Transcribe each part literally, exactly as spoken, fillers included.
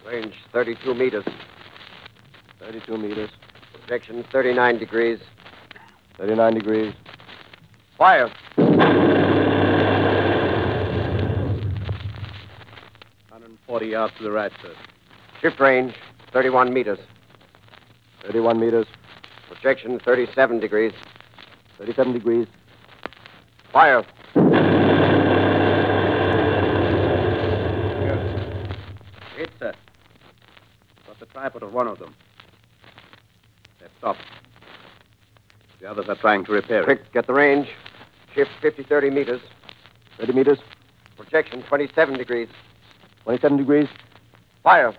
Range thirty-two meters. thirty-two meters. Projection thirty-nine degrees. thirty-nine degrees. Fire. one hundred forty yards to the right, sir. Shift range thirty-one meters. thirty-one meters. Projection thirty-seven degrees. thirty-seven degrees. Fire. Hit, sir. Got the tripod of one of them. They've stopped. The others are trying to repair it. Quick, get the range. Shift fifty, thirty meters. thirty meters. Projection twenty-seven degrees. twenty-seven degrees. Fire.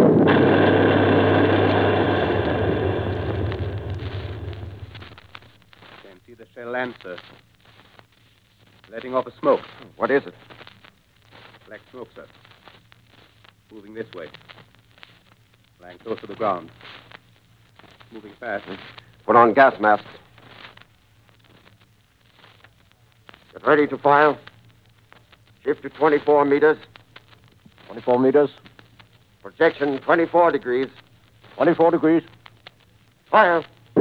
Can't see the shell land, sir. Letting off a smoke. What is it? Black smoke, sir. Moving this way. Lying close to the ground. Moving fast. Put on gas masks. Get ready to fire. Shift to twenty-four meters. twenty-four meters. Projection twenty-four degrees. twenty-four degrees. Fire.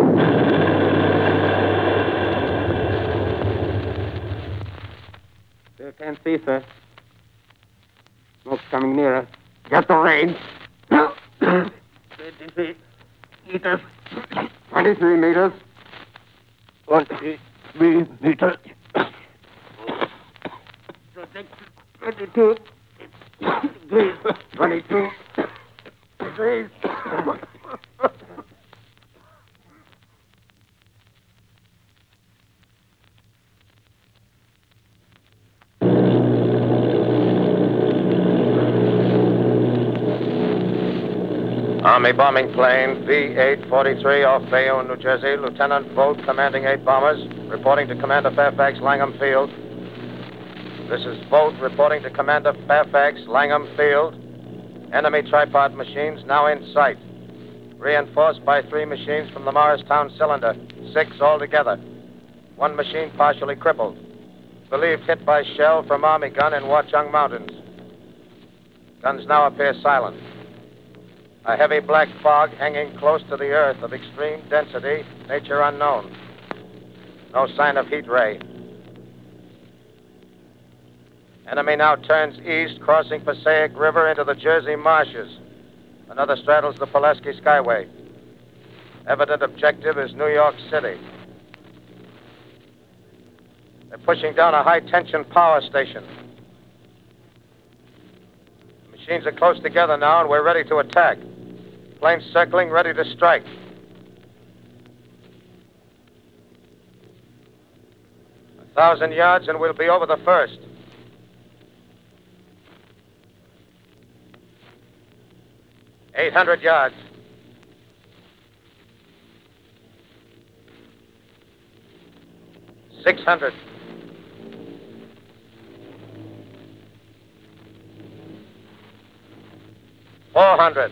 Still can't see, sir. Smoke's coming nearer. Get the range. twenty-three meters. twenty-three meters. twenty-three meters. twenty-two degrees. twenty-two degrees. Army bombing plane P eight forty-three off Bayonne, New Jersey. Lieutenant Vogt, commanding eight bombers, reporting to Commander Fairfax, Langham Field. This is Vogt reporting to Commander Fairfax, Langham Field. Enemy tripod machines now in sight. Reinforced by three machines from the Morristown cylinder. Six altogether. One machine partially crippled. Believed hit by shell from Army gun in Watchung Mountains. Guns now appear silent. A heavy black fog hanging close to the earth of extreme density, nature unknown. No sign of heat ray. Enemy now turns east, crossing Passaic River into the Jersey marshes. Another straddles the Pulaski Skyway. Evident objective is New York City. They're pushing down a high-tension power station. The machines are close together now, and we're ready to attack. Planes circling, ready to strike. A thousand yards, and we'll be over the first. Eight hundred yards. Six hundred. Four hundred.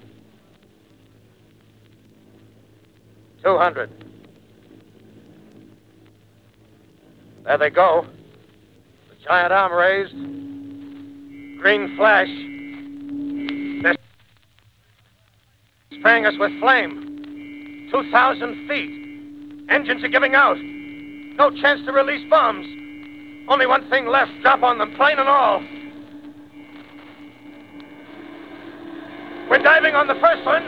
Two hundred. There they go. The giant arm raised. Green flash. They're spraying us with flame. Two thousand feet. Engines are giving out. No chance to release bombs. Only one thing left. Drop on them, plane and all. We're diving on the first one.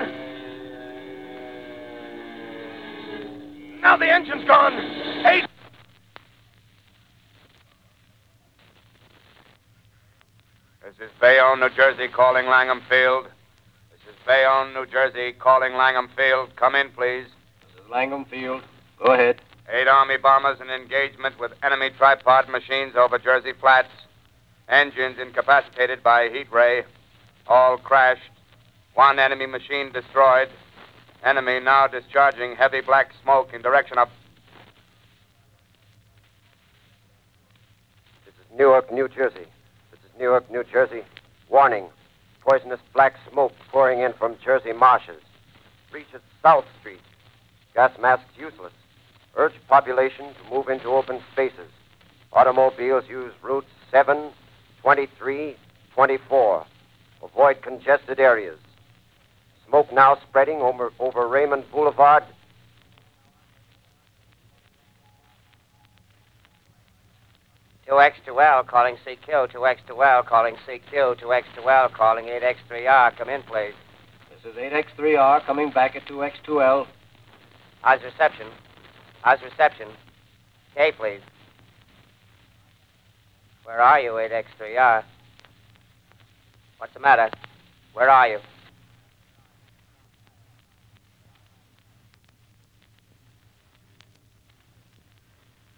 Now the engine's gone. Eight. This is Bayonne, New Jersey, calling Langham Field. This is Bayonne, New Jersey, calling Langham Field. Come in, please. This is Langham Field. Go ahead. Eight Army bombers in engagement with enemy tripod machines over Jersey Flats. Engines incapacitated by heat ray. All crashed. One enemy machine destroyed. Enemy now discharging heavy black smoke in direction of... This is Newark, New Jersey. This is Newark, New Jersey. Warning. Poisonous black smoke pouring in from Jersey marshes. Reach at South Street. Gas masks useless. Urge population to move into open spaces. Automobiles use routes seven, twenty-three, twenty-four. Avoid congested areas. Smoke now spreading over, over Raymond Boulevard. two X two L calling C Q, two X two L calling C Q, two X two L calling eight X three R. Come in, please. This is eight X three R coming back at two X two L. How's reception? How's reception? K, please. Where are you, eight X three R? What's the matter? Where are you?